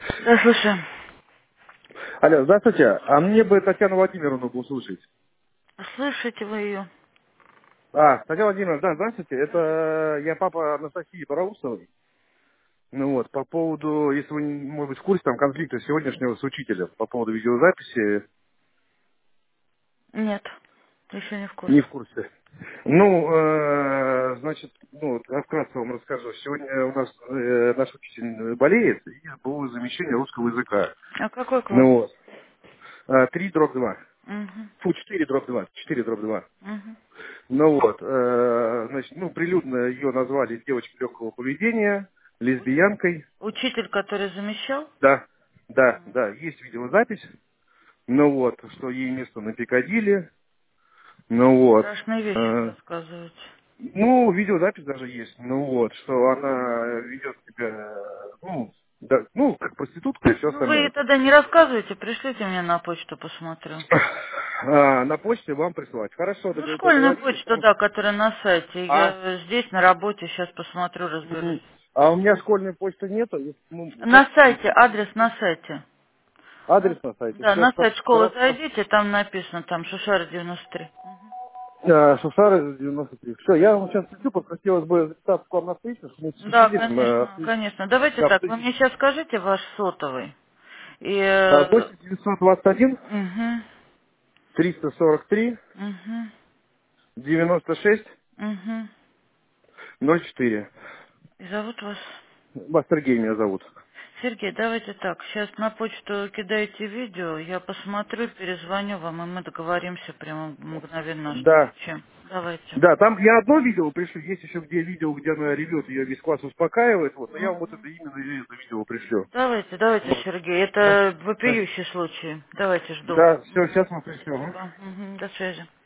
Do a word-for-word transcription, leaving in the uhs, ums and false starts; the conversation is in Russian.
Да, слушай. Алло, здравствуйте. А мне бы Татьяну Владимировну бы услышать. Слышите вы ее? А, Татьяна Владимировна, да, здравствуйте. Это я папа Анастасии Бараусовой. Ну вот, по поводу, если вы, не- может быть, в курсе там конфликта сегодняшнего с учителем, по поводу видеозаписи, Нет, еще не в курсе. не в курсе. Ну, э, значит, ну, вот я вкратце вам расскажу. Сегодня у нас э, наш учитель болеет, и было замещение русского языка. А какой класс? Ну вот, Э, три дробь два. Угу. Фу, четыре дробь два. Четыре дробь два. Угу. Ну вот, э, значит, ну, прилюдно ее назвали девочкой легкого поведения, лесбиянкой. Учитель, который замещал? Да, да, да, есть видеозапись. Ну вот, что ей место на Пикадилли. Ну вот. Страшные вещи вы Э, рассказываете. ну, видеозапись даже есть. Ну вот, что она ведет себя, э, ну, да, ну, как проститутка и все Ну, вы остальное. тогда не рассказывайте, пришлите мне на почту, посмотрю. А, на почте вам присылать. Хорошо, Ну, дог- школьную договорились. почту, да, которая на сайте. А? Я здесь на работе, сейчас посмотрю, Мгм. разберусь. А у меня школьной почты нету. Если, ну, На можете сайте, перечислить? адрес на сайте. Адрес на сайте. Да, Все, на сайт школы хорошо. зайдите, там написано, там Шушара девяносто три. А, Шушары девяносто три. Все, я вам сейчас пришлю, просто хотелось бы записаться к вам на встречу, чтобы мы Да, сидели, э, конечно, обсудить. конечно. Давайте Да, так, вы обсудить. мне сейчас скажите ваш сотовый. И... А, э, восемь девятьсот двадцать один Угу, триста сорок три угу, девяносто шесть угу. ноль четыре. И зовут вас? Вас Сергей меня зовут. Сергей, давайте так, сейчас на почту кидайте видео, я посмотрю, перезвоню вам, и мы договоримся прямо мгновенно о Да. встрече. Давайте. Да, там я одно видео пришлю, есть еще где видео, где она ревет, ее весь класс успокаивает, вот, но я вам вот Мгм. это именно это видео пришлю. Давайте, давайте, Вот. Сергей, Да. это Да. вопиющий случай. Давайте, жду. Да, все, Мгм. сейчас мы пришлем. Спасибо. Мгм. До связи.